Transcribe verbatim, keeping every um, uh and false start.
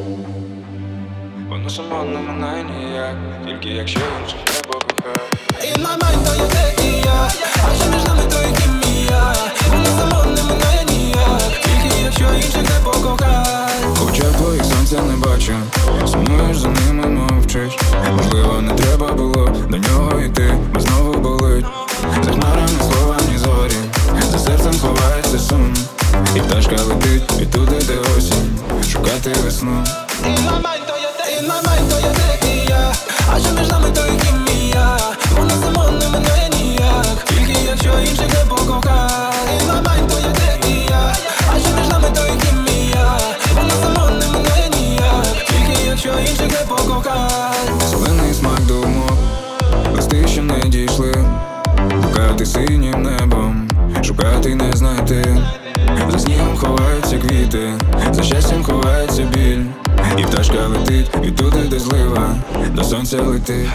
Воно само не минає ніяк, тільки якщо інших не покохає. In my mind, то є ти і я, а що між нами, то є хімія. Воно само не минає ніяк, тільки якщо інших не покохай. Хоча твоїх сонця не бачу, сумуєш за ними, мовчиш. Можливо, не треба було до нього йти, бо знову болить. За хмарами сховані зорі, за серцем ховається сум. І пташка летить відтуди, де осінь, шукати весну. In my mind, то є ти, in my mind, то є ти і я, а що між нами, то є хімія. Воно само не минає ніяк, тільки якщо інших не покохай. In my mind, то є ти і я, а що між нами, то є хімія. Воно само не минає ніяк, тільки якщо інших не покохай. Зелений смак думок, листи, що не дійшли. Блукати синім небом, шукати й не знайти. За снігом ховаються квіти, за щастям ховається біль. І пташка летить відтуди, де злива, до сонця летить.